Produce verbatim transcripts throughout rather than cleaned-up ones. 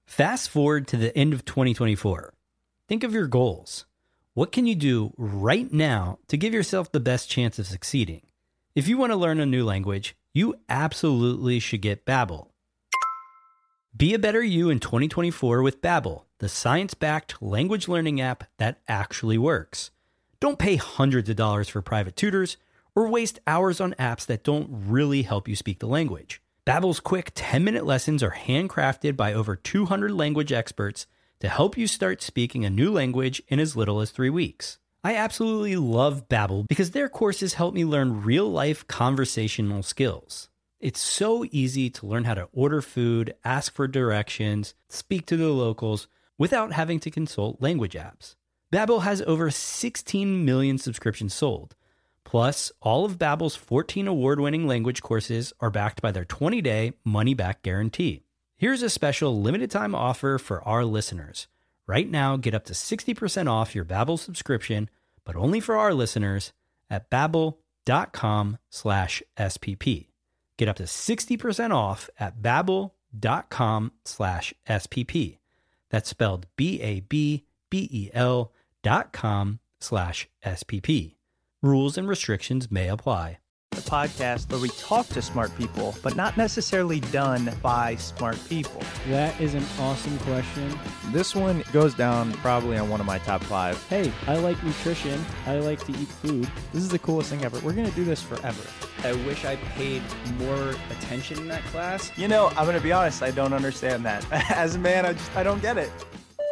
Fast forward to the end of twenty twenty-four. Think of your goals. What can you do right now to give yourself the best chance of succeeding? If you want to learn a new language, you absolutely should get Babbel. Be a better you in twenty twenty-four with Babbel, the science-backed language learning app that actually works. Don't pay hundreds of dollars for private tutors or waste hours on apps that don't really help you speak the language. Babbel's quick ten-minute lessons are handcrafted by over two hundred language experts to help you start speaking a new language in as little as three weeks. I absolutely love Babbel because their courses help me learn real-life conversational skills. It's so easy to learn how to order food, ask for directions, speak to the locals without having to consult language apps. Babbel has over sixteen million subscriptions sold. Plus, all of Babbel's fourteen award-winning language courses are backed by their twenty-day money-back guarantee. Here's a special limited-time offer for our listeners. Right now, get up to sixty percent off your Babbel subscription, but only for our listeners at babbel.com slash SPP. Get up to sixty percent off at babbel.com slash SPP. That's spelled B A B B E L dot com slash SPP. Rules and restrictions may apply. The podcast where we talk to smart people, but not necessarily done by smart people. That is an awesome question. This one goes down probably on one of my top five. Hey, I like nutrition. I like to eat food. This is the coolest thing ever. We're going to do this forever. I wish I paid more attention in that class. You know, I'm going to be honest, I don't understand that. As a man, I just, I don't get it.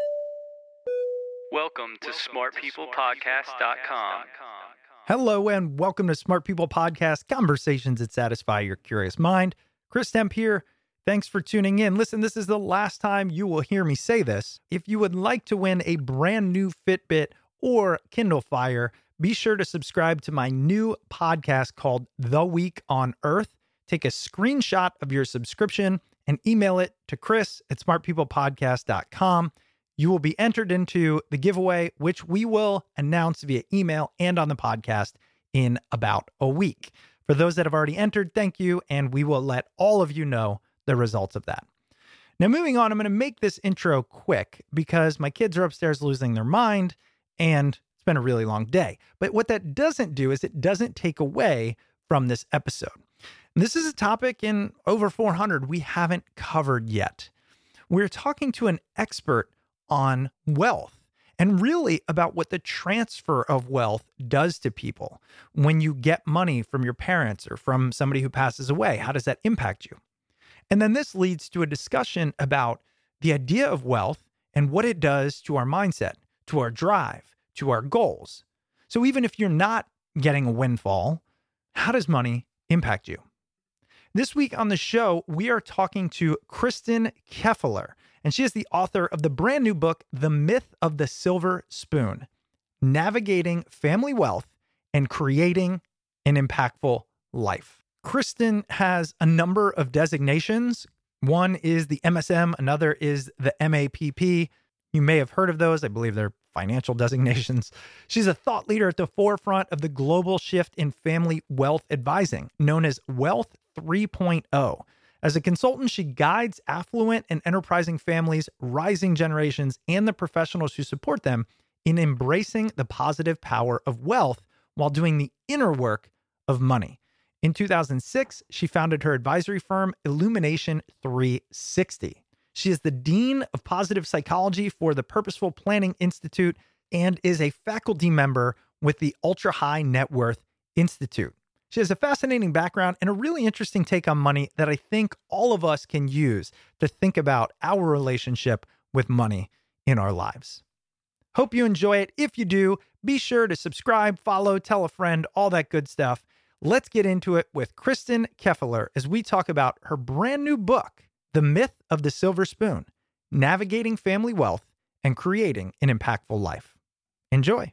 Welcome to smart people podcast dot com. Hello and welcome to Smart People Podcast, conversations that satisfy your curious mind. Chris Stemp here. Thanks for tuning in. Listen, this is the last time you will hear me say this. If you would like to win a brand new Fitbit or Kindle Fire, be sure to subscribe to my new podcast called The Week on Earth. Take a screenshot of your subscription and email it to Chris at smart people podcast dot com. You will be entered into the giveaway, which we will announce via email and on the podcast in about a week. For those that have already entered, thank you, and we will let all of you know the results of that. Now, moving on, I'm going to make this intro quick because my kids are upstairs losing their mind, and it's been a really long day. But what that doesn't do is it doesn't take away from this episode. And this is a topic in over four hundred we haven't covered yet. We're talking to an expert on wealth and really about what the transfer of wealth does to people. When you get money from your parents or from somebody who passes away, how does that impact you? And then this leads to a discussion about the idea of wealth and what it does to our mindset, to our drive, to our goals. So even if you're not getting a windfall, how does money impact you? This week on the show, we are talking to Kristin Keffeler, and she is the author of the brand new book, The Myth of the Silver Spoon, Navigating Family Wealth and Creating an Impactful Life. Kristin has a number of designations. One is the M S M, another is the M A P P. You may have heard of those. I believe they're financial designations. She's a thought leader at the forefront of the global shift in family wealth advising, known as Wealth three point oh. As a consultant, she guides affluent and enterprising families, rising generations, and the professionals who support them in embracing the positive power of wealth while doing the inner work of money. In two thousand six, she founded her advisory firm, Illumination three sixty. She is the Dean of Positive Psychology for the Purposeful Planning Institute and is a faculty member with the Ultra High Net Worth Institute. She has a fascinating background and a really interesting take on money that I think all of us can use to think about our relationship with money in our lives. Hope you enjoy it. If you do, be sure to subscribe, follow, tell a friend, all that good stuff. Let's get into it with Kristin Keffeler as we talk about her brand new book, The Myth of the Silver Spoon, Navigating Family Wealth and Creating an Impactful Life. Enjoy.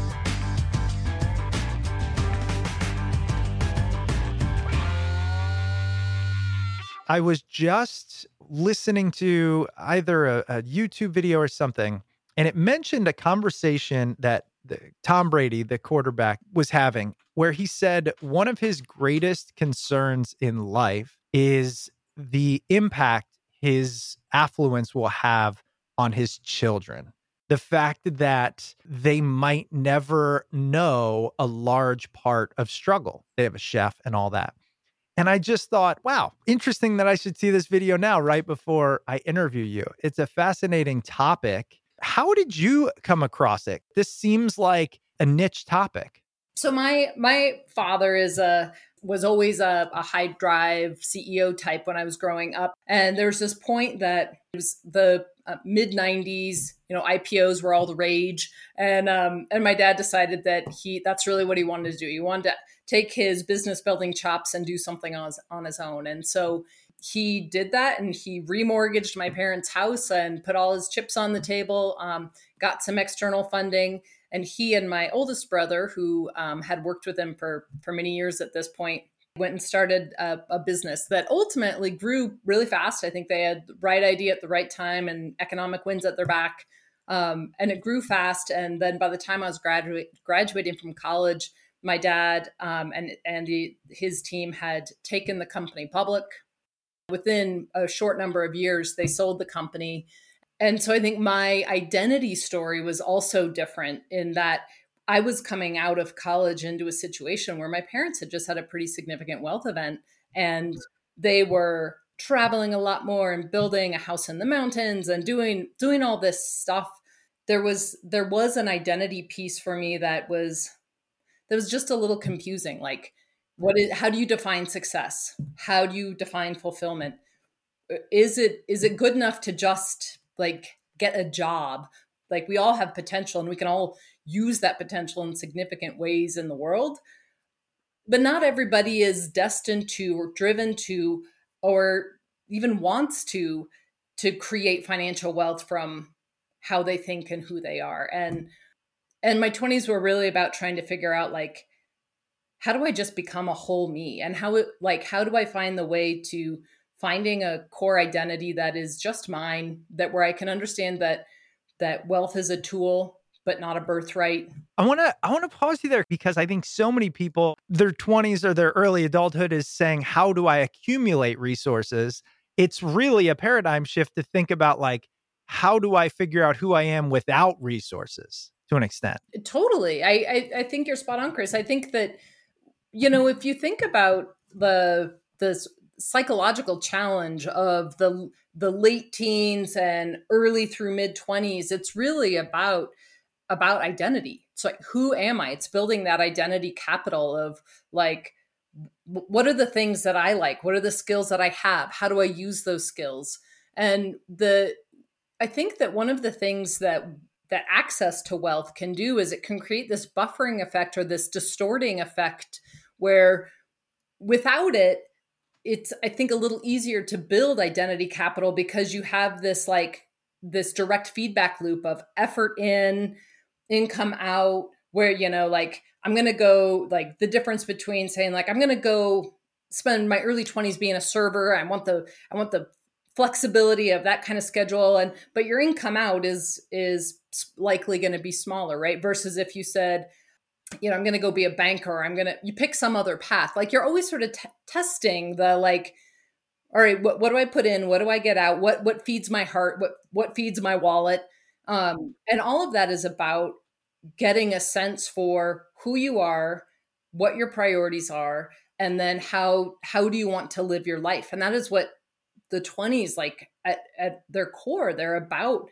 I was just listening to either a, a YouTube video or something, and it mentioned a conversation that the, Tom Brady, the quarterback, was having, where he said one of his greatest concerns in life is the impact his affluence will have on his children. The fact that they might never know a large part of struggle. They have a chef and all that. And I just thought, wow, interesting that I should see this video now, right before I interview you. It's a fascinating topic. How did you come across it? This seems like a niche topic. So my my father is a was always a, a high drive C E O type when I was growing up. And there was this point that it was the uh, mid nineties, you know, I P Os were all the rage. And um, and my dad decided that he that's really what he wanted to do. He wanted to take his business building chops and do something on his, on his own. And so he did that, and he remortgaged my parents' house and put all his chips on the table, um, got some external funding. And he and my oldest brother, who um, had worked with him for, for many years at this point, went and started a, a business that ultimately grew really fast. I think they had the right idea at the right time and economic winds at their back. Um, and it grew fast. And then by the time I was graduate, graduating from college, my dad um, and, and he, his team had taken the company public. Within a short number of years, they sold the company. And so I think my identity story was also different in that I was coming out of college into a situation where my parents had just had a pretty significant wealth event, and they were traveling a lot more and building a house in the mountains and doing doing all this stuff. There was there was an identity piece for me that was that was just a little confusing. Like, what is how do you define success? How do you define fulfillment? Is it is it good enough to just like get a job? Like, we all have potential and we can all use that potential in significant ways in the world. But not everybody is destined to or driven to or even wants to to create financial wealth from how they think and who they are. And and my twenties were really about trying to figure out, like, how do I just become a whole me? And how it like how do I find the way to finding a core identity that is just mine, that where I can understand that that wealth is a tool, but not a birthright. I want to I want to pause you there, because I think so many people, their twenties or their early adulthood is saying, how do I accumulate resources? It's really a paradigm shift to think about, like, how do I figure out who I am without resources, to an extent? Totally. I, I, I think you're spot on, Chris. I think that, you know, if you think about the the psychological challenge of the the late teens and early through mid twenties, it's really about about identity. It's like, who am I? It's building that identity capital of, like, what are the things that I like? What are the skills that I have? How do I use those skills? And the I think that one of the things that that access to wealth can do is it can create this buffering effect or this distorting effect where without it, it's, I think, a little easier to build identity capital, because you have this like this direct feedback loop of effort in, income out, where, you know, like, I'm going to go, like, the difference between saying, like, I'm going to go spend my early twenties being a server. I want the, I want the flexibility of that kind of schedule. And, but your income out is, is likely going to be smaller, right? Versus if you said, you know, I'm going to go be a banker, I'm going to, you pick some other path. Like, you're always sort of t- testing the, like, all right, what, what do I put in? What do I get out? What, what feeds my heart? What, what feeds my wallet? Um, and all of that is about getting a sense for who you are, what your priorities are, and then how, how do you want to live your life? And that is what the twenties, like, at, at their core, they're about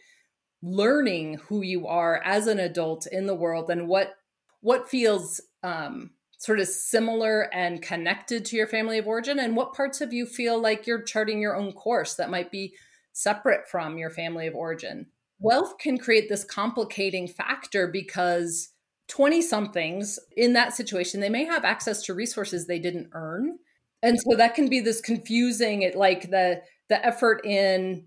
learning who you are as an adult in the world, and what, what feels, um, sort of similar and connected to your family of origin, and what parts of you feel like you're charting your own course that might be separate from your family of origin. Wealth can create this complicating factor, because twenty somethings in that situation, they may have access to resources they didn't earn. And so that can be this confusing, it like the, the effort in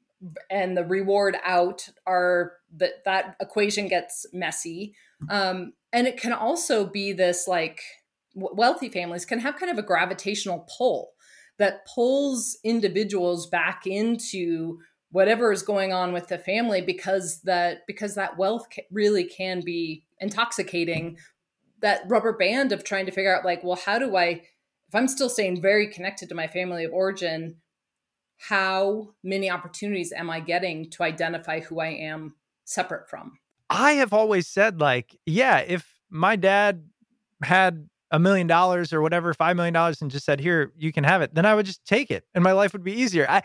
and the reward out are that, that equation gets messy. Um, and it can also be this, like, wealthy families can have kind of a gravitational pull that pulls individuals back into whatever is going on with the family, because that, because that wealth really can be intoxicating. That rubber band of trying to figure out, like, well, how do I, if I'm still staying very connected to my family of origin, how many opportunities am I getting to identify who I am separate from? I have always said, like, yeah, if my dad had a million dollars or whatever, five million dollars, and just said, here, you can have it, then I would just take it and my life would be easier. I,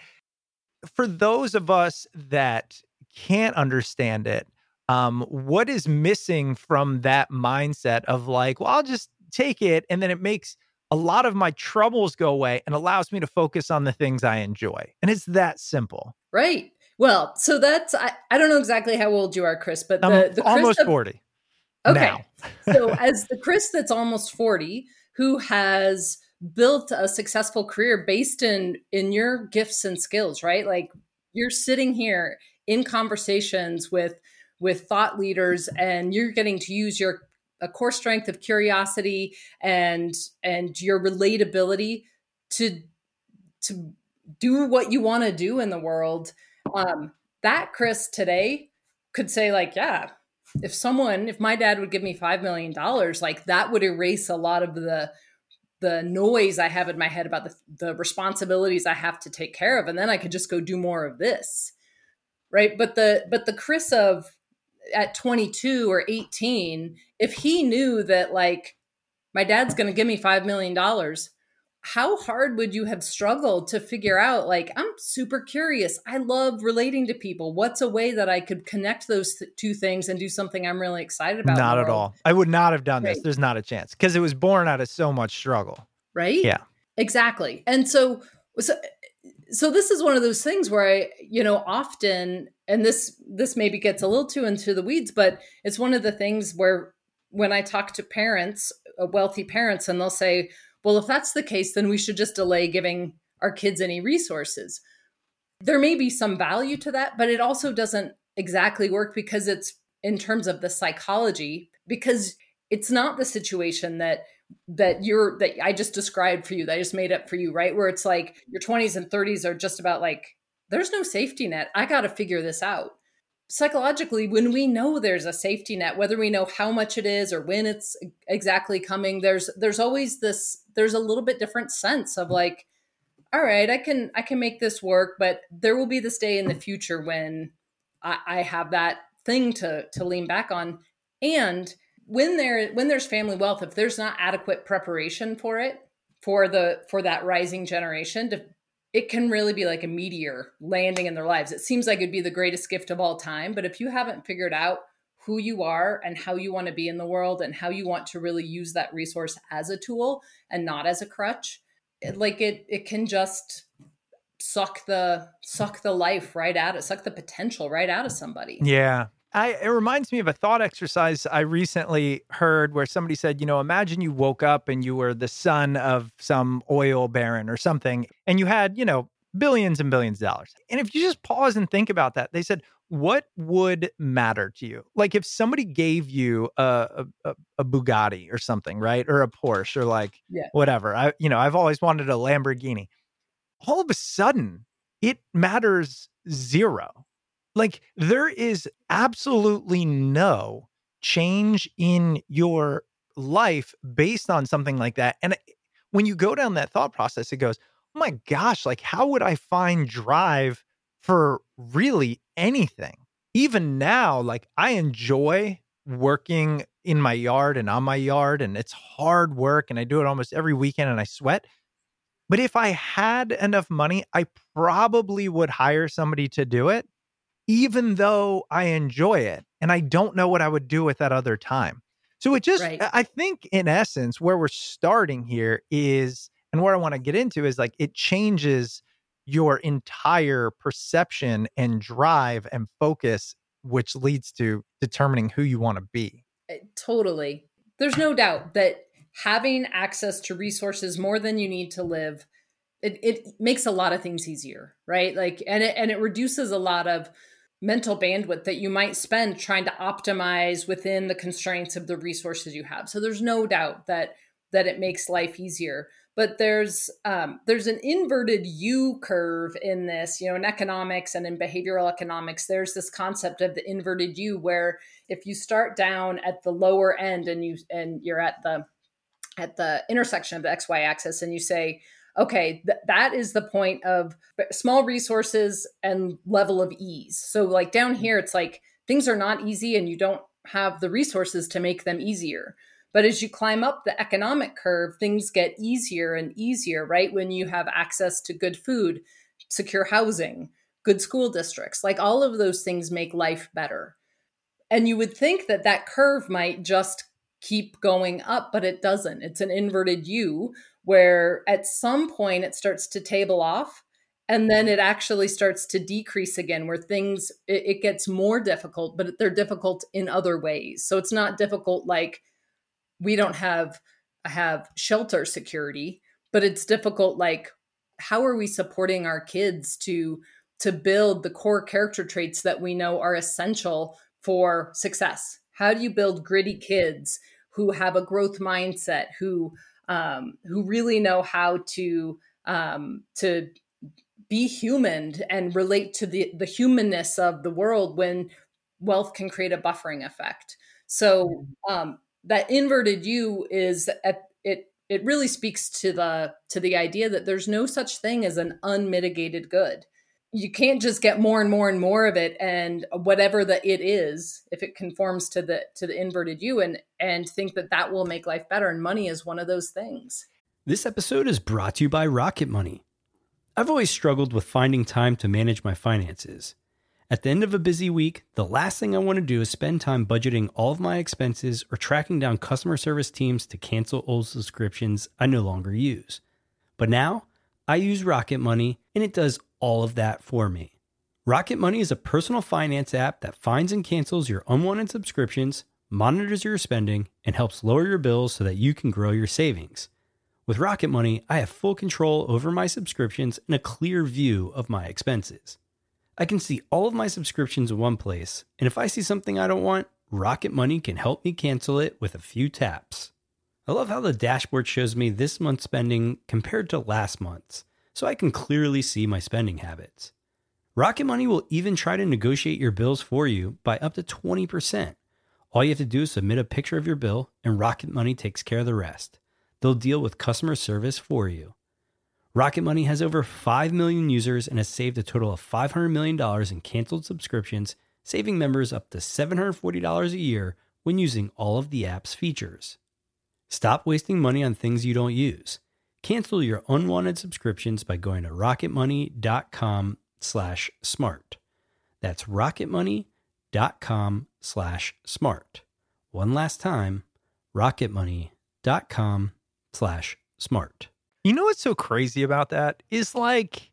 for those of us that can't understand it, um, what is missing from that mindset of like, well, I'll just take it, and then it makes a lot of my troubles go away and allows me to focus on the things I enjoy. And it's that simple. Right. Well, so that's, I, I don't know exactly how old you are, Chris, but the, I'm the Chris almost of, forty. okay. Now. So as the Chris that's almost forty, who has built a successful career based in, in your gifts and skills, right? Like you're sitting here in conversations with, with thought leaders, and you're getting to use your a core strength of curiosity and and your relatability to to do what you want to do in the world. Um, that Chris today could say like, yeah, if someone, if my dad would give me five million dollars, like that would erase a lot of the the noise I have in my head about the, the responsibilities I have to take care of. And then I could just go do more of this. Right. But the but the Chris of at twenty-two or eighteen, if he knew that like my dad's going to give me five million dollars, how hard would you have struggled to figure out like, I'm super curious. I love relating to people. What's a way that I could connect those th- two things and do something I'm really excited about? Not at all. I would not have done Right. this. There's not a chance because it was born out of so much struggle. Right? Yeah. Exactly. And so, so so this is one of those things where I, you know, often, and this, this maybe gets a little too into the weeds, but it's one of the things where when I talk to parents, uh, wealthy parents, and they'll say, well, if that's the case, then we should just delay giving our kids any resources. There may be some value to that, but it also doesn't exactly work because it's in terms of the psychology, because it's not the situation that that you're that I just described for you, that I just made up for you, right? Where it's like your twenties and thirties are just about like, there's no safety net. I got to figure this out. Psychologically, when we know there's a safety net, whether we know how much it is or when it's exactly coming, there's there's always this, there's a little bit different sense of like, all right, I can I can make this work, but there will be this day in the future when I, I have that thing to to lean back on. And when there when there's family wealth, if there's not adequate preparation for it, for the for that rising generation, to, it can really be like a meteor landing in their lives. It seems like it'd be the greatest gift of all time, but if you haven't figured out who you are and how you want to be in the world and how you want to really use that resource as a tool and not as a crutch, it, like it it can just suck the suck the life right out of suck the potential right out of somebody. Yeah. I, it reminds me of a thought exercise I recently heard where somebody said, you know, imagine you woke up and you were the son of some oil baron or something, and you had, you know, billions and billions of dollars. And if you just pause and think about that, they said, what would matter to you? Like if somebody gave you a, a, a Bugatti or something, right? Or a Porsche or like Yeah. whatever. I, you know, I've always wanted a Lamborghini. All of a sudden, it matters zero. Like there is absolutely no change in your life based on something like that. And when you go down that thought process, it goes, oh my gosh, like how would I find drive for really anything? Even now, like I enjoy working in my yard and on my yard, and it's hard work and I do it almost every weekend and I sweat. But if I had enough money, I probably would hire somebody to do it, even though I enjoy it and I don't know what I would do with that other time. So it just, Right. I think in essence, where we're starting here is, and where I want to get into is like, it changes your entire perception and drive and focus, which leads to determining who you want to be. Totally. There's no doubt that having access to resources more than you need to live, it, it makes a lot of things easier, right? Like, and it, and it reduces a lot of mental bandwidth that you might spend trying to optimize within the constraints of the resources you have. So there's no doubt that that it makes life easier. But there's um, there's an inverted U curve in this, you know, in economics and in behavioral economics. There's this concept of the inverted U, where if you start down at the lower end and you and you're at the at the intersection of the X Y axis and you say, okay, th- that is the point of small resources and level of ease. So like down here, it's like things are not easy and you don't have the resources to make them easier. But as you climb up the economic curve, things get easier and easier, right? When you have access to good food, secure housing, good school districts, like all of those things make life better. And you would think that that curve might just keep going up, but it doesn't. It's an inverted U where at some point it starts to table off and then it actually starts to decrease again, where things, it, it gets more difficult, but they're difficult in other ways. So it's not difficult like we don't have, have shelter security, but it's difficult like how are we supporting our kids to, to build the core character traits that we know are essential for success? How do you build gritty kids who have a growth mindset, who um, who really know how to um, to be human and relate to the the humanness of the world when wealth can create a buffering effect? So um, that inverted U is at, it. It really speaks to the to the idea that there's no such thing as an unmitigated good. You can't just get more and more and more of it, and whatever the it is, if it conforms to the to the inverted U, and and think that that will make life better. And money is one of those things. This episode is brought to you by Rocket Money. I've always struggled with finding time to manage my finances. At the end of a busy week, the last thing I want to do is spend time budgeting all of my expenses or tracking down customer service teams to cancel old subscriptions I no longer use. But now, I use Rocket Money, and it does all of that for me. Rocket Money is a personal finance app that finds and cancels your unwanted subscriptions, monitors your spending, and helps lower your bills so that you can grow your savings. With Rocket Money, I have full control over my subscriptions and a clear view of my expenses. I can see all of my subscriptions in one place, and if I see something I don't want, Rocket Money can help me cancel it with a few taps. I love how the dashboard shows me this month's spending compared to last month's, so I can clearly see my spending habits. Rocket Money will even try to negotiate your bills for you by up to twenty percent. All you have to do is submit a picture of your bill, and Rocket Money takes care of the rest. They'll deal with customer service for you. Rocket Money has over five million users and has saved a total of five hundred million dollars in canceled subscriptions, saving members up to seven hundred forty dollars a year when using all of the app's features. Stop wasting money on things you don't use. Cancel your unwanted subscriptions by going to rocketmoney.com slash smart. That's rocketmoney.com slash smart. One last time, rocketmoney.com slash smart. You know what's so crazy about that is like,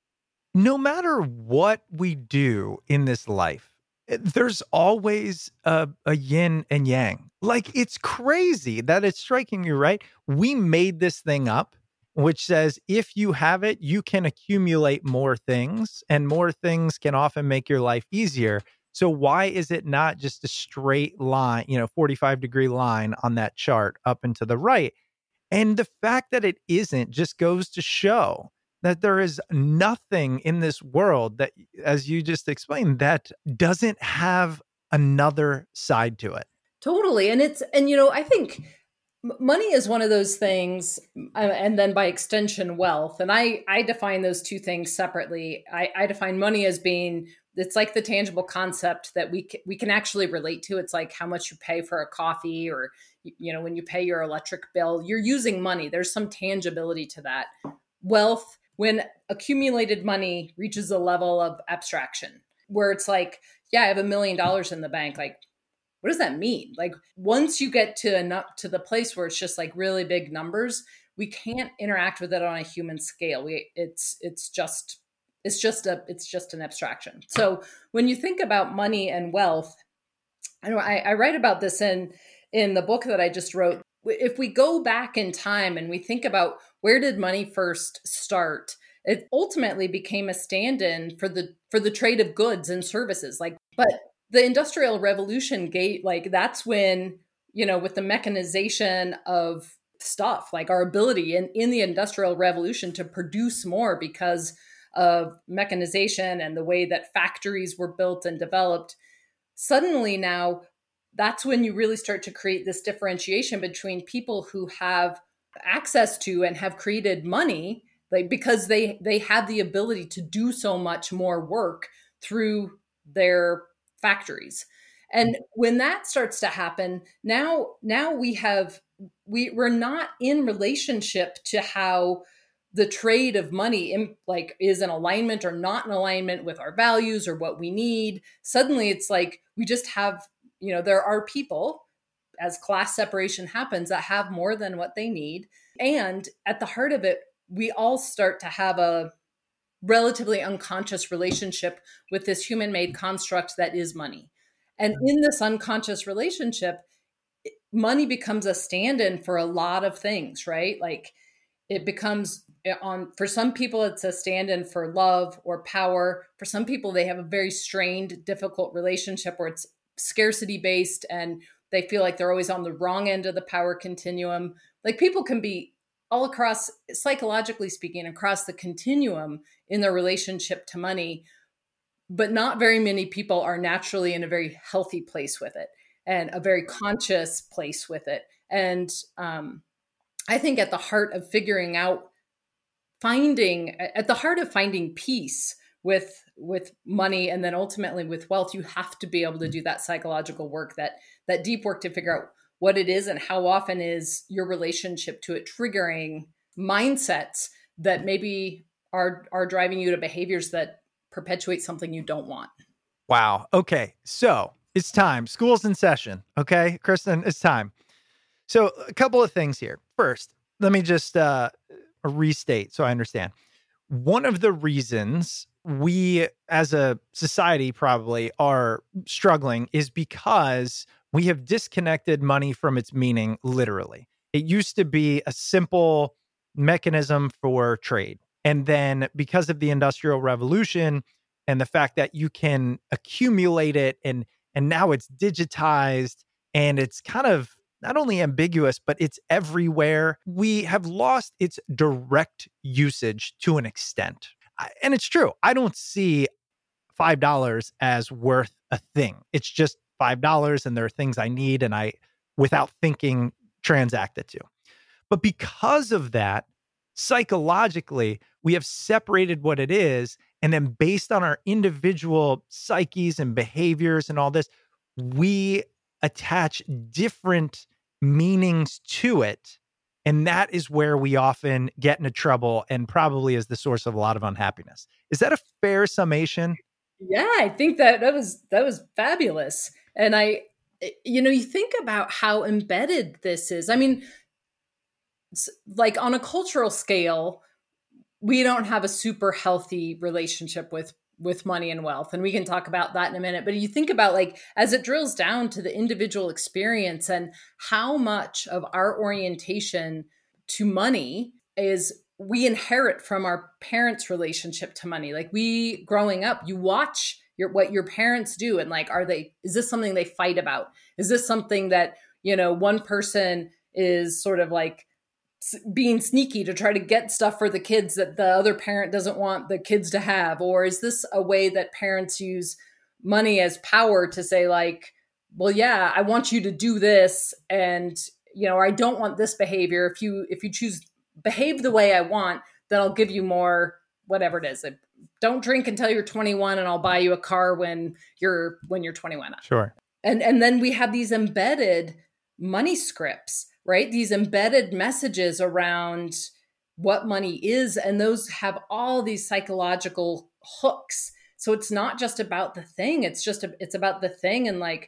no matter what we do in this life, there's always a, a yin and yang. Like, it's crazy that it's striking you, right? We made this thing up, which says if you have it, you can accumulate more things, and more things can often make your life easier. So why is it not just a straight line, you know, forty-five degree line on that chart up and to the right? And the fact that it isn't just goes to show that there is nothing in this world that, as you just explained, that doesn't have another side to it. Totally. And it's, and you know, I think money is one of those things, uh, and then by extension, wealth. And I, I define those two things separately. I, I define money as being, it's like the tangible concept that we c- we can actually relate to. It's like how much you pay for a coffee, or, you know, when you pay your electric bill, you're using money. There's some tangibility to that. Wealth, when accumulated money reaches a level of abstraction where it's like, yeah, I have a million dollars in the bank. Like, what does that mean? Like, once you get to enough to the place where it's just like really big numbers, we can't interact with it on a human scale. We it's it's just it's just a it's just an abstraction. So when you think about money and wealth, I know I, I write about this in in the book that I just wrote. If we go back in time and we think about where did money first start, it ultimately became a stand-in for the for the trade of goods and services. Like, but the Industrial Revolution gave, like, that's when, you know, with the mechanization of stuff, like our ability in, in the Industrial Revolution to produce more because of mechanization and the way that factories were built and developed, suddenly now that's when you really start to create this differentiation between people who have access to and have created money like because they they have the ability to do so much more work through their factories. And when that starts to happen, now now we have we we're not in relationship to how the trade of money in, like is in alignment or not in alignment with our values or what we need. Suddenly it's like we just have, you know, there are people, as class separation happens, that have more than what they need. And at the heart of it, we all start to have a relatively unconscious relationship with this human-made construct that is money. And in this unconscious relationship, money becomes a stand-in for a lot of things, right? Like it becomes on, for some people, it's a stand-in for love or power. For some people, they have a very strained, difficult relationship where it's scarcity-based and they feel like they're always on the wrong end of the power continuum. Like people can be all across, psychologically speaking, across the continuum in their relationship to money, but not very many people are naturally in a very healthy place with it and a very conscious place with it. And um, I think at the heart of figuring out, finding, at the heart of finding peace with with money and then ultimately with wealth, you have to be able to do that psychological work, that that deep work to figure out what it is and how often is your relationship to it triggering mindsets that maybe are are driving you to behaviors that perpetuate something you don't want. Wow. Okay. So it's time. School's in session. Okay, Kristen, it's time. So a couple of things here. First, let me just uh, restate so I understand. One of the reasons we as a society probably are struggling is because we have disconnected money from its meaning, literally. It used to be a simple mechanism for trade. And then because of the Industrial Revolution and the fact that you can accumulate it and and now it's digitized and it's kind of not only ambiguous, but it's everywhere, we have lost its direct usage to an extent. And it's true. I don't see five dollars as worth a thing. It's just five dollars and there are things I need and I, without thinking, transact it to. But because of that, psychologically, we have separated what it is. And then based on our individual psyches and behaviors and all this, we attach different meanings to it. And that is where we often get into trouble and probably is the source of a lot of unhappiness. Is that a fair summation? Yeah, I think that that was that was fabulous. And I, you know, you think about how embedded this is. I mean, like on a cultural scale, we don't have a super healthy relationship with with money and wealth. And we can talk about that in a minute. But you think about like, as it drills down to the individual experience and how much of our orientation to money is we inherit from our parents' relationship to money. Like we growing up, you watch your, what your parents do. And like, are they, is this something they fight about? Is this something that, you know, one person is sort of like being sneaky to try to get stuff for the kids that the other parent doesn't want the kids to have? Or is this a way that parents use money as power to say like, well, yeah, I want you to do this. And, you know, or I don't want this behavior. If you, if you choose behave the way I want, then I'll give you more, whatever it is. Like, don't drink until you're twenty-one and I'll buy you a car when you're, when you're twenty-one. Sure. And, and then we have these embedded money scripts, right? These embedded messages around what money is. And those have all these psychological hooks. So it's not just about the thing. It's just, a, it's about the thing. And like,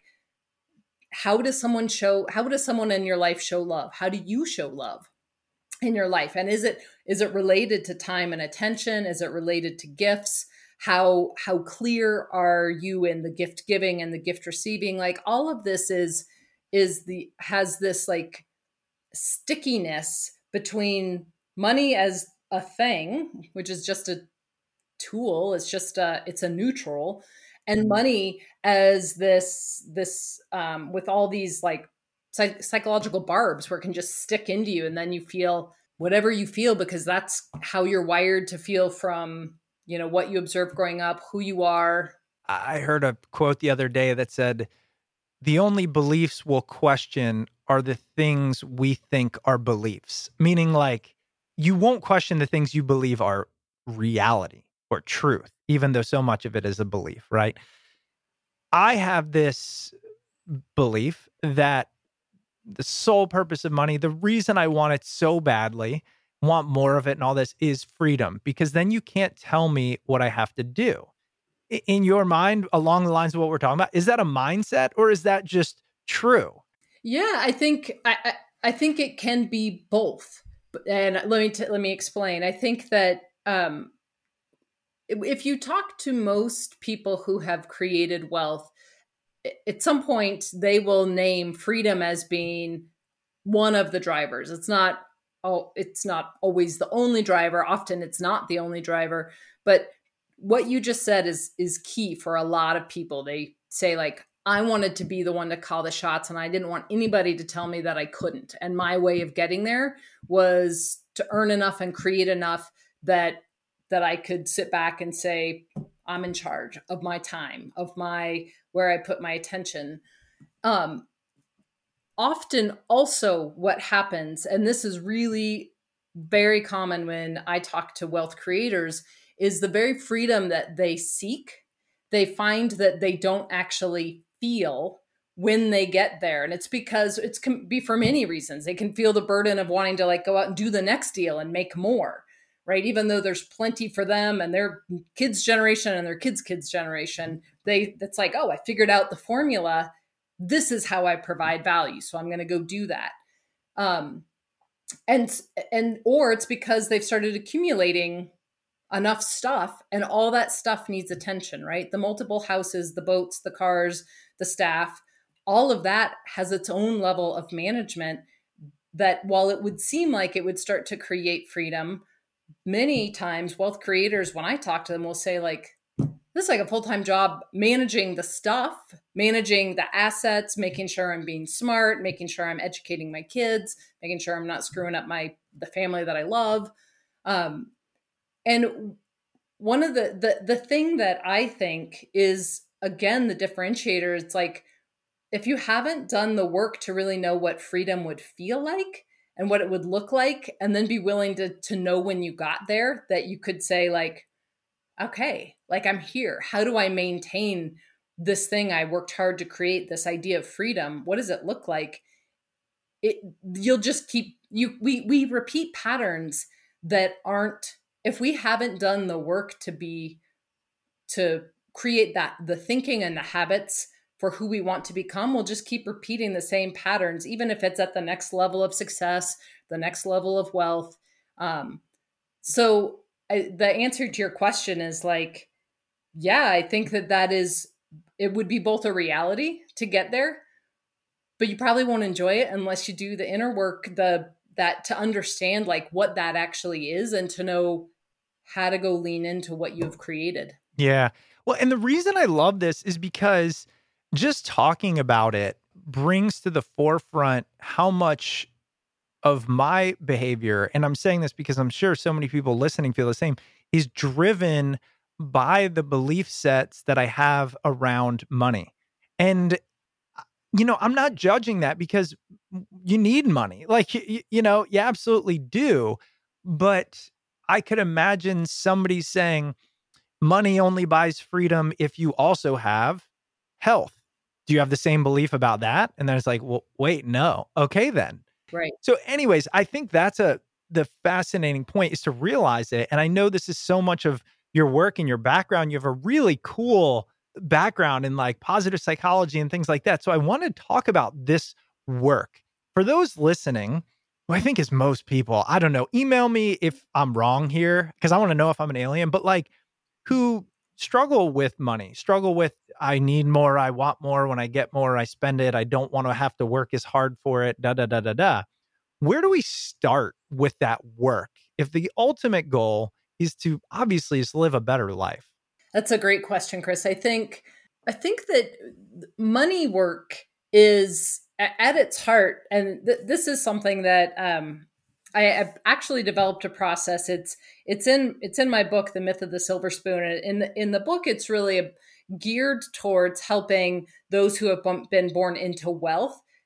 how does someone show, how does someone in your life show love? How do you show love in your life? And is it, is it related to time and attention? Is it related to gifts? How, how clear are you in the gift giving and the gift receiving? Like all of this is, is the, has this like stickiness between money as a thing, which is just a tool. It's just a, it's a neutral, and money as this, this, um, with all these like psych- psychological barbs where it can just stick into you. And then you feel whatever you feel, because that's how you're wired to feel from, you know, what you observed growing up, who you are. I heard a quote the other day that said, the only beliefs we'll question are the things we think are beliefs. Meaning like, you won't question the things you believe are reality or truth, even though so much of it is a belief, right? I have this belief that the sole purpose of money, the reason I want it so badly, want more of it and all this, is freedom, because then you can't tell me what I have to do. In your mind, along the lines of what we're talking about, is that a mindset or is that just true? Yeah, I think I, I, I think it can be both. And let me t- let me explain. I think that um, if you talk to most people who have created wealth, at some point they will name freedom as being one of the drivers. It's not oh, it's not always the only driver. Often it's not the only driver. But what you just said is is key for a lot of people. They say, like, I wanted to be the one to call the shots, and I didn't want anybody to tell me that I couldn't. And my way of getting there was to earn enough and create enough that that I could sit back and say, I'm in charge of my time, of my where I put my attention. Um, often also what happens, and this is really very common when I talk to wealth creators, is the very freedom that they seek, they find that they don't actually feel when they get there. And it's because it can be for many reasons. They can feel the burden of wanting to like go out and do the next deal and make more, right? Even though there's plenty for them and their kids' generation and their kids' kids' generation, they it's like, oh, I figured out the formula. This is how I provide value. So I'm going to go do that. Um, and, and, or it's because they've started accumulating enough stuff, and all that stuff needs attention, right? The multiple houses, the boats, the cars, the staff, all of that has its own level of management that, while it would seem like it would start to create freedom, many times wealth creators, when I talk to them, will say, like, this is like a full-time job managing the stuff, managing the assets, making sure I'm being smart, making sure I'm educating my kids, making sure I'm not screwing up my the family that I love. Um, and one of the, the the thing that I think is, again, the differentiator, it's like, if you haven't done the work to really know what freedom would feel like and what it would look like, and then be willing to to know when you got there, that you could say, like, okay, like, I'm here. How do I maintain this thing I worked hard to create, this idea of freedom? What does it look like? It, you'll just keep, you, we, we repeat patterns that aren't, if we haven't done the work to be, to create that, the thinking and the habits for who we want to become, we'll just keep repeating the same patterns, even if it's at the next level of success, the next level of wealth. Um, so I, the answer to your question is, like, yeah, I think that that is, it would be both a reality to get there, but you probably won't enjoy it unless you do the inner work, the, that to understand, like, what that actually is, and to know how to go lean into what you have created. Yeah. Well, and the reason I love this is because just talking about it brings to the forefront how much of my behavior, and I'm saying this because I'm sure so many people listening feel the same, is driven by the belief sets that I have around money. And, you know, I'm not judging that, because you need money. Like, you, you know, you absolutely do. But I could imagine somebody saying money only buys freedom if you also have health. Do you have the same belief about that? And then it's like, well, wait, no. Okay, then. Right. So anyways, I think that's a the fascinating point, is to realize it. And I know this is so much of your work and your background. You have a really cool background in, like, positive psychology and things like that. So I want to talk about this work. For those listening, who I think is most people, I don't know, email me if I'm wrong here, because I want to know if I'm an alien, but, like, who struggle with money, struggle with, I need more, I want more, when I get more, I spend it, I don't want to have to work as hard for it, da, da, da, da, da. Where do we start with that work if the ultimate goal is to obviously just live a better life? That's a great question, Chris. I think, I think that money work is at its heart, and th- this is something that um, I have actually developed a process. It's it's in it's in my book, The Myth of the Silver Spoon. And in the, in the book, it's really geared towards helping those who have been born into wealth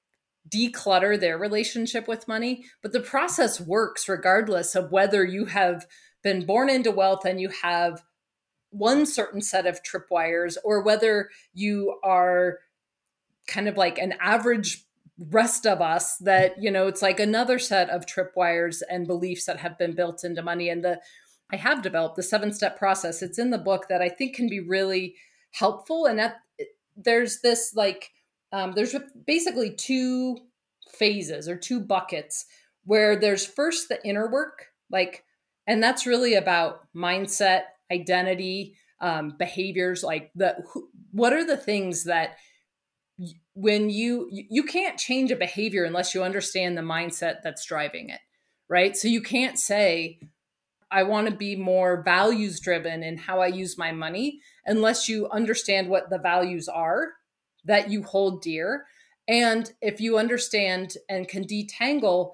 declutter their relationship with money. But the process works regardless of whether you have been born into wealth and you have one certain set of tripwires, or whether you are kind of like an average rest of us that, you know, it's like another set of tripwires and beliefs that have been built into money. And the I have developed the seven step process. It's in the book that I think can be really helpful. And that there's this like, um, there's basically two phases or two buckets where there's first the inner work, like, and that's really about mindset, identity, um, behaviors, like the, who, what are the things that when you, you can't change a behavior unless you understand the mindset that's driving it, right? So you can't say, I want to be more values driven in how I use my money unless you understand what the values are that you hold dear. And if you understand and can detangle,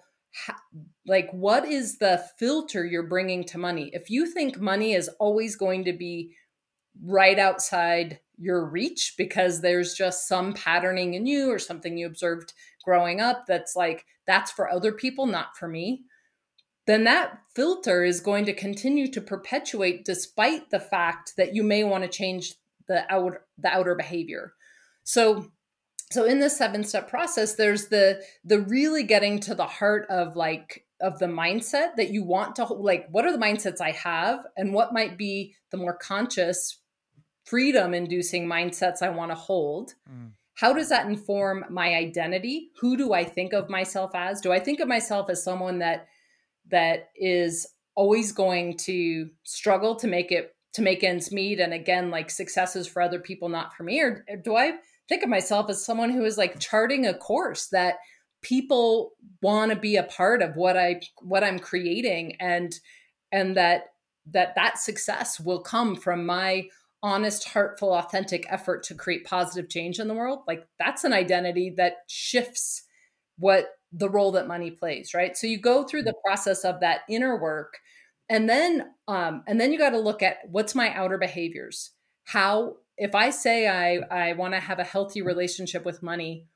like, what is the filter you're bringing to money? If you think money is always going to be right outside your reach because there's just some patterning in you or something you observed growing up that's like, that's for other people, not for me, then that filter is going to continue to perpetuate despite the fact that you may want to change the outer, the outer behavior. So, so in this seven step process, there's the, the really getting to the heart of like, of the mindset that you want to, like, what are the mindsets I have and what might be the more conscious, freedom inducing mindsets I want to hold. Mm. How does that inform my identity? Who do I think of myself as? Do I think of myself as someone that that is always going to struggle to make it, to make ends meet? And again, like, success is for other people, not for me. Or do I think of myself as someone who is like charting a course that people want to be a part of what I, what I'm creating, and, and that, that, that success will come from my honest, heartful, authentic effort to create positive change in the world? Like, that's an identity that shifts what the role that money plays, right? So you go through the process of that inner work, and then, um, and then you got to look at what's my outer behaviors. How, if I say I, I want to have a healthy relationship with money,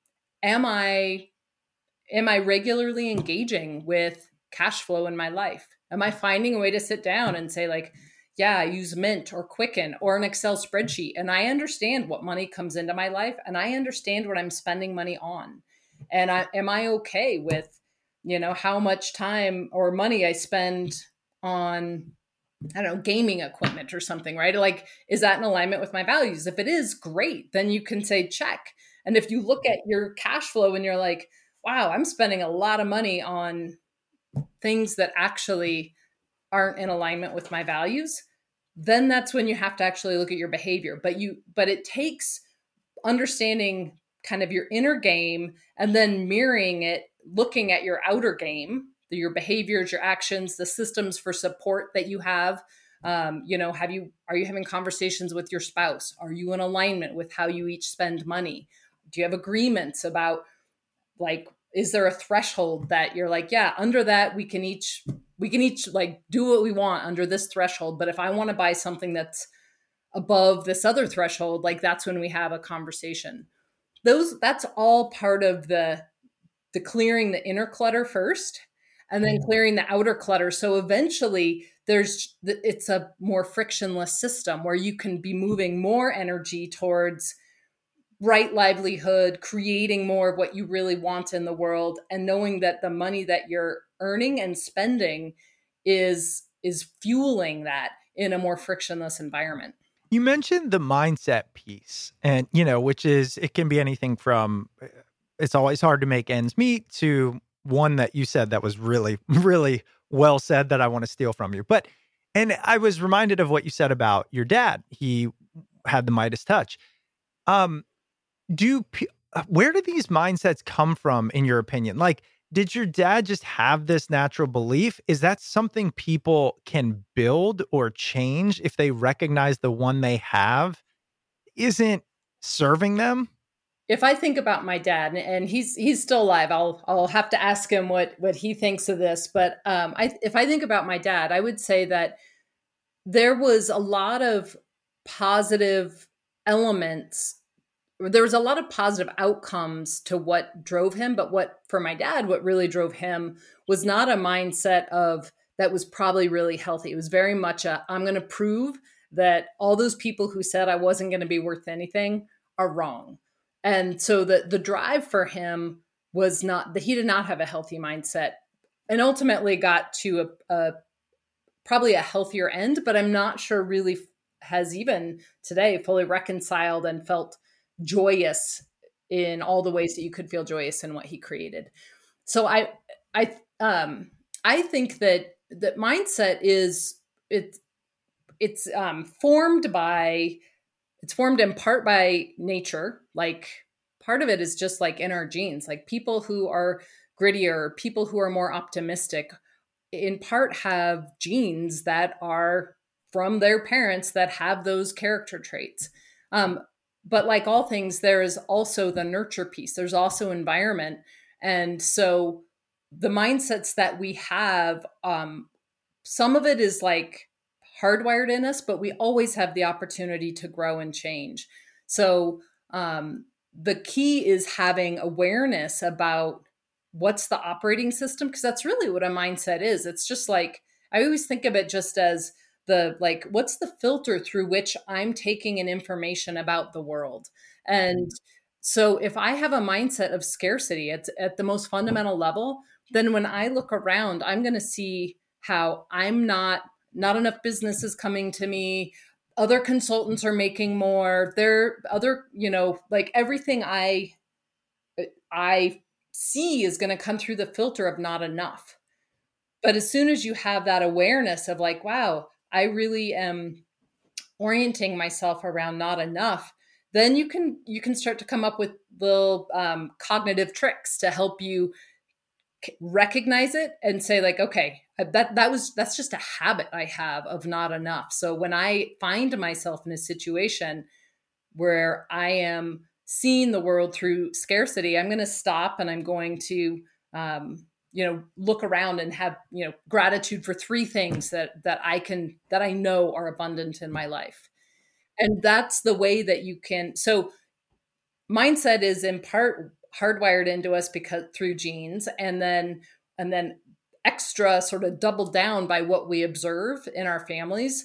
am I, am I regularly engaging with cash flow in my life? Am I finding a way to sit down and say, like, yeah, I use Mint or Quicken or an Excel spreadsheet, and I understand what money comes into my life, and I understand what I'm spending money on. And I, am I okay with, you know, how much time or money I spend on, I don't know, gaming equipment or something, right? Like, is that in alignment with my values? If it is, great. Then you can say check. And if you look at your cash flow and you're like, wow, I'm spending a lot of money on things that actually aren't in alignment with my values, then that's when you have to actually look at your behavior. But you, but it takes understanding kind of your inner game and then mirroring it, looking at your outer game, your behaviors, your actions, the systems for support that you have. Um, you know, have you, are you having conversations with your spouse? Are you in alignment with how you each spend money? Do you have agreements about, like, is there a threshold that you're like, yeah, under that we can each, we can each like do what we want under this threshold. But if I want to buy something that's above this other threshold, like, that's when we have a conversation. Those, that's all part of the, the clearing the inner clutter first, and then clearing the outer clutter. So eventually there's, it's a more frictionless system where you can be moving more energy towards right livelihood, creating more of what you really want in the world, and knowing that the money that you're earning and spending is, is fueling that in a more frictionless environment. You mentioned the mindset piece, and, you know, which is, it can be anything from, it's always hard to make ends meet, to one that you said that was really, really well said that I want to steal from you. But, and I was reminded of what you said about your dad. He had the Midas touch. Um, do, where do these mindsets come from, in your opinion? Like, did your dad just have this natural belief? Is that something people can build or change if they recognize the one they have isn't serving them? If I think about my dad, and he's he's still alive, I'll I'll have to ask him what what he thinks of this. But um, I, if I think about my dad, I would say that there was a lot of positive elements there was a lot of positive outcomes to what drove him. But what, for my dad, what really drove him was not a mindset of that was probably really healthy. It was very much a, I'm going to prove that all those people who said I wasn't going to be worth anything are wrong. And so the, the drive for him was not that he did not have a healthy mindset, and ultimately got to a, a probably a healthier end, but I'm not sure really has even today fully reconciled and felt joyous in all the ways that you could feel joyous in what he created. So I, I, um, I think that that mindset is it's it's um, formed by it's formed in part by nature. Like part of it is just like in our genes. Like people who are grittier, people who are more optimistic, in part have genes that are from their parents that have those character traits. Um, but like all things, there is also the nurture piece. There's also environment. And so the mindsets that we have, um, some of it is like hardwired in us, but we always have the opportunity to grow and change. So um, the key is having awareness about what's the operating system, because that's really what a mindset is. It's just like, I always think of it just as the, like, what's the filter through which I'm taking in information about the world? And so if I have a mindset of scarcity at, at the most fundamental level, then when I look around, I'm going to see how I'm not, not enough business is coming to me. Other consultants are making more. There other, you know, like everything I, I see is going to come through the filter of not enough. But as soon as you have that awareness of like, wow, I really am orienting myself around not enough, then you can, you can start to come up with little um, cognitive tricks to help you recognize it and say like, okay, that, that was, that's just a habit I have of not enough. So when I find myself in a situation where I am seeing the world through scarcity, I'm going to stop and I'm going to, um, you know, look around and have, you know, gratitude for three things that, that I can, that I know are abundant in my life. And that's the way that you can. So mindset is in part hardwired into us because through genes, and then, and then extra sort of doubled down by what we observe in our families.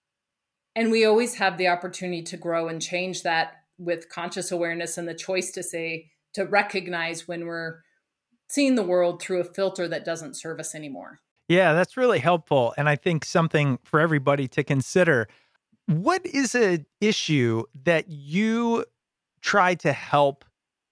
And we always have the opportunity to grow and change that with conscious awareness and the choice to say, to recognize when we're seeing the world through a filter that doesn't serve us anymore. Yeah, that's really helpful. And I think something for everybody to consider. What is an issue that you try to help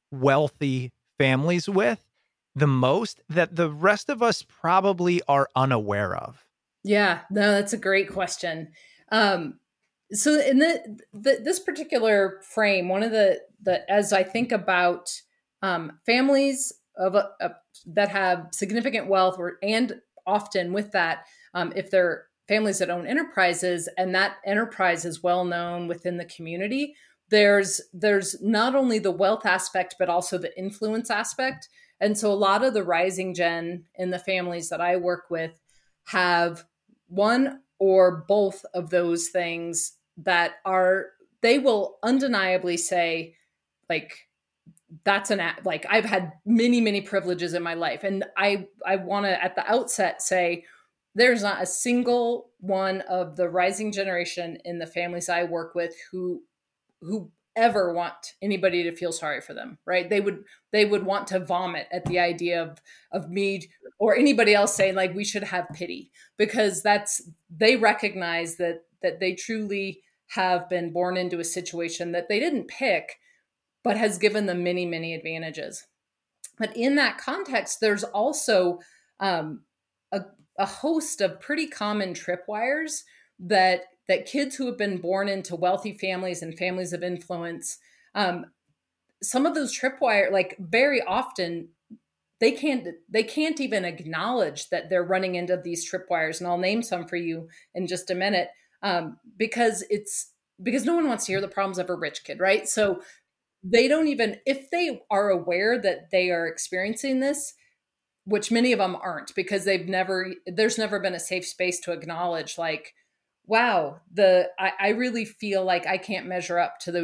wealthy families with the most that the rest of us probably are unaware of? Yeah, no, that's a great question. Um, so in the, the this particular frame, one of the, the as I think about um, families of a, a, that have significant wealth, or and often with that, um, if they're families that own enterprises and that enterprise is well known within the community, there's there's not only the wealth aspect, but also the influence aspect. And so a lot of the rising gen in the families that I work with have one or both of those things that are, they will undeniably say, like, that's an, like, I've had many, many privileges in my life. And I, I want to at the outset say, there's not a single one of the rising generation in the families I work with who, who ever want anybody to feel sorry for them, right? They would, they would want to vomit at the idea of, of me or anybody else saying like, we should have pity, because that's, they recognize that, that they truly have been born into a situation that they didn't pick, but has given them many, many advantages. But in that context, there's also um, a, a host of pretty common tripwires that that kids who have been born into wealthy families and families of influence, um, some of those tripwire, like very often, they can't they can't even acknowledge that they're running into these tripwires. And I'll name some for you in just a minute, um, because it's because no one wants to hear the problems of a rich kid, right? So they don't even, if they are aware that they are experiencing this, which many of them aren't, because they've never, there's never been a safe space to acknowledge like, wow, the I, I really feel like I can't measure up to those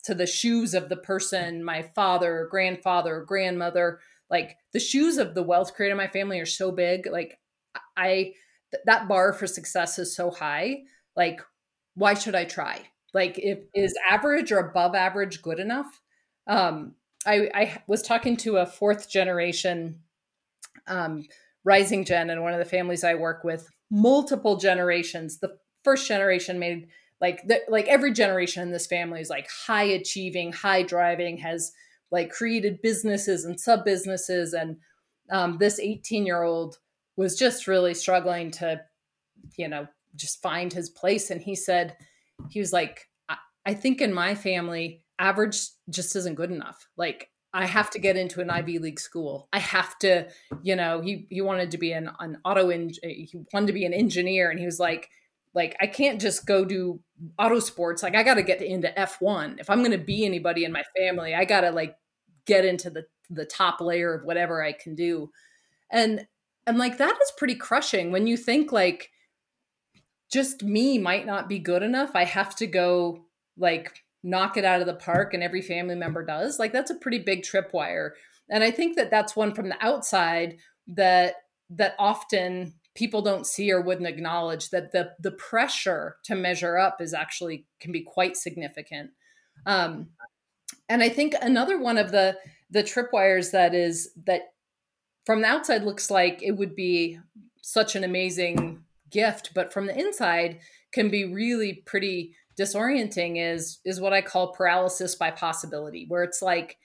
to the shoes of the person, my father, grandfather, grandmother, like the shoes of the wealth creator in my family are so big. Like I, th- that bar for success is so high. Like, why should I try? Like, if is average or above average good enough? Um, I, I was talking to a fourth generation um, rising gen in one of the families I work with, multiple generations. The first generation made like, the, like every generation in this family is like high achieving, high driving, has like created businesses and sub businesses. And um, this eighteen year old was just really struggling to, you know, just find his place. And he said, he was like, I, I think in my family, average just isn't good enough. Like, I have to get into an Ivy League school. I have to, you know, he, he wanted to be an, an auto, en- he wanted to be an engineer. And he was like, like, I can't just go do auto sports. Like, I got to get into F one. If I'm going to be anybody in my family, I got to like get into the, the top layer of whatever I can do. And, and like, that is pretty crushing when you think like, just me might not be good enough. I have to go like knock it out of the park and every family member does. Like, that's a pretty big tripwire. And I think that that's one from the outside that, that often people don't see or wouldn't acknowledge, that the, the pressure to measure up is actually can be quite significant. Um, and I think another one of the, the tripwires that is that from the outside looks like it would be such an amazing gift, but from the inside can be really pretty disorienting is, is what I call paralysis by possibility, where it's like,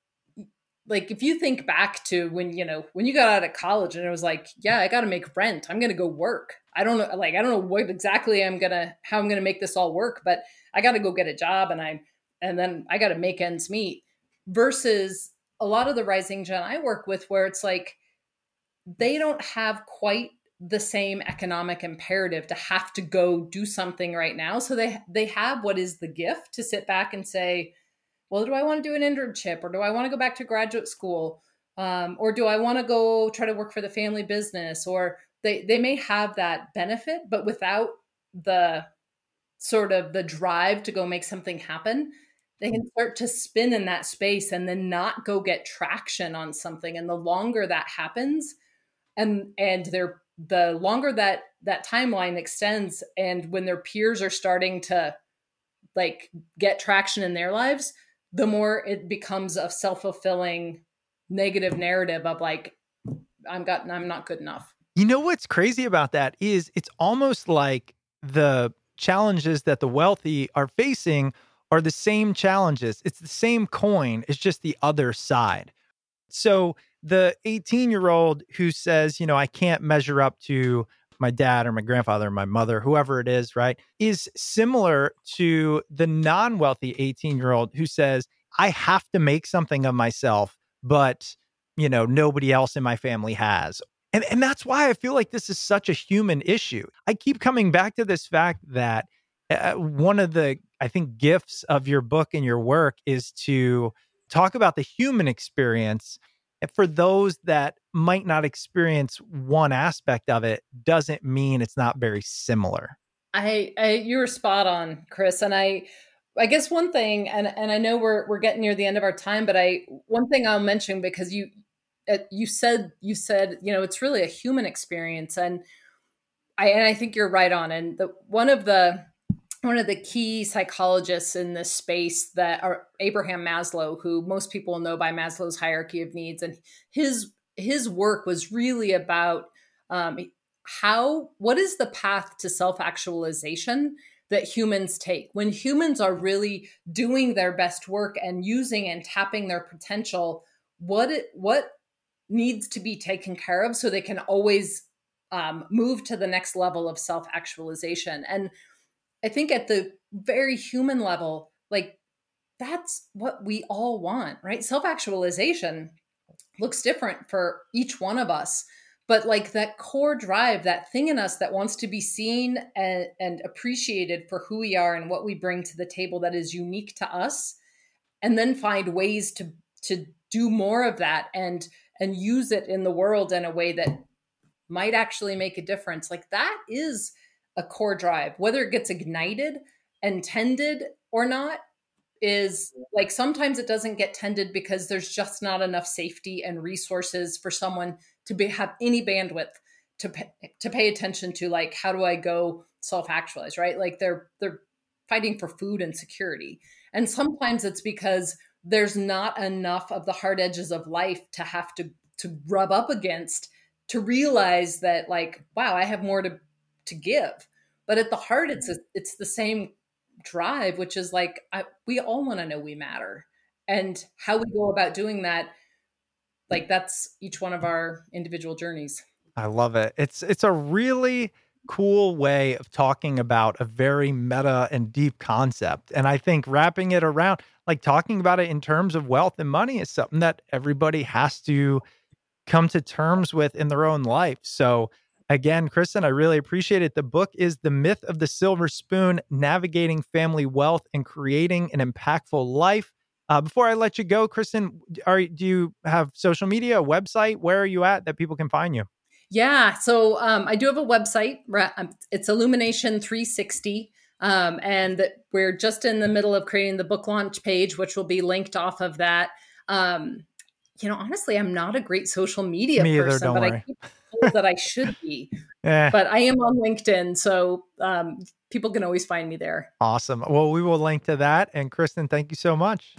like if you think back to when, you know, when you got out of college and it was like, yeah, I got to make rent. I'm going to go work. I don't know. Like, I don't know what exactly I'm going to, how I'm going to make this all work, but I got to go get a job and I, and then I got to make ends meet, versus a lot of the rising gen I work with where it's like, they don't have quite the same economic imperative to have to go do something right now. So they, they have what is the gift to sit back and say, well, do I want to do an internship, or do I want to go back to graduate school? Um, or do I want to go try to work for the family business? Or they, they may have that benefit, but without the sort of the drive to go make something happen, they can start to spin in that space and then not go get traction on something. And the longer that happens, and, and they're, the longer that that timeline extends, and when their peers are starting to like get traction in their lives, the more it becomes a self-fulfilling negative narrative of like, I'm got, I'm not good enough. You know, what's crazy about that is it's almost like the challenges that the wealthy are facing are the same challenges. It's the same coin. It's just the other side. So the eighteen year old who says, you know, I can't measure up to my dad or my grandfather or my mother, whoever it is, right, is similar to the non-wealthy eighteen year old who says, I have to make something of myself, but, you know, nobody else in my family has. And, and that's why I feel like this is such a human issue. I keep coming back to this fact that uh, one of the, I think, gifts of your book and your work is to talk about the human experience. And for those that might not experience one aspect of it, doesn't mean it's not very similar. I, I you're spot on, Chris. And I, I guess one thing, and and I know we're we're getting near the end of our time, but I one thing I'll mention, because you uh, you said you said you know it's really a human experience, and I and I think you're right on. And the one of the one of the key psychologists in this space that are Abraham Maslow, who most people know by Maslow's hierarchy of needs, and his his work was really about um, how what is the path to self-actualization that humans take when humans are really doing their best work and using and tapping their potential. What it, what needs to be taken care of so they can always um, move to the next level of self-actualization. And I think at the very human level, like that's what we all want, right? Self-actualization looks different for each one of us, but like that core drive, that thing in us that wants to be seen and, and appreciated for who we are and what we bring to the table that is unique to us, and then find ways to to do more of that and and use it in the world in a way that might actually make a difference. Like that is a core drive, whether it gets ignited and tended or not. is like sometimes it doesn't get tended because there's just not enough safety and resources for someone to be, have any bandwidth to pay, to pay attention to, like, how do I go self-actualize, right? Like they're they're fighting for food and security. And sometimes it's because there's not enough of the hard edges of life to have to to rub up against to realize that, like, wow, I have more to to give. But at the heart, it's a, it's the same drive, which is like, I, we all want to know we matter, and how we go about doing that. Like that's each one of our individual journeys. I love it. It's, it's a really cool way of talking about a very meta and deep concept. And I think wrapping it around, like talking about it in terms of wealth and money, is something that everybody has to come to terms with in their own life. So again, Kristen, I really appreciate it. The book is The Myth of the Silver Spoon: Navigating Family Wealth and Creating an Impactful Life. Uh, before I let you go, Kristen, are, do you have social media, a website? Where are you at that people can find you? Yeah. So um, I do have a website. It's Illumination three sixty. Um, and we're just in the middle of creating the book launch page, which will be linked off of that. Um, you know, honestly, I'm not a great social media Me either, person, don't but worry. I keep told that I should be. Yeah. But I am on LinkedIn, so um, people can always find me there. Awesome. Well, we will link to that. And Kristen, thank you so much.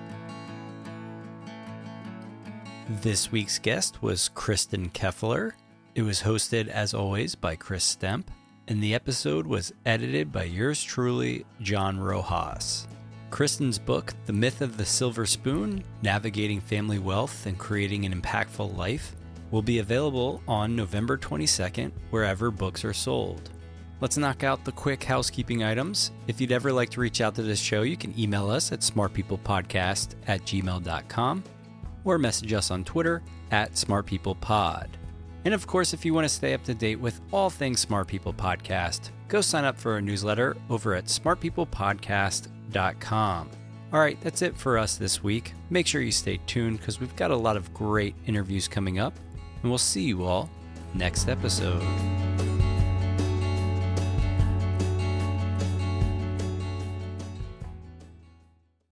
This week's guest was Kristen Keffler. It was hosted, as always, by Chris Stemp, and the episode was edited by yours truly, John Rojas. Kristen's book, The Myth of the Silver Spoon: Navigating Family Wealth and Creating an Impactful Life, will be available on November twenty-second, wherever books are sold. Let's knock out the quick housekeeping items. If you'd ever like to reach out to this show, you can email us at smartpeoplepodcast at gmail dot com or message us on Twitter at smartpeoplepod. And of course, if you want to stay up to date with all things Smart People Podcast, go sign up for our newsletter over at smart people podcast dot com. All right, that's it for us this week. Make sure you stay tuned because we've got a lot of great interviews coming up, and we'll see you all next episode.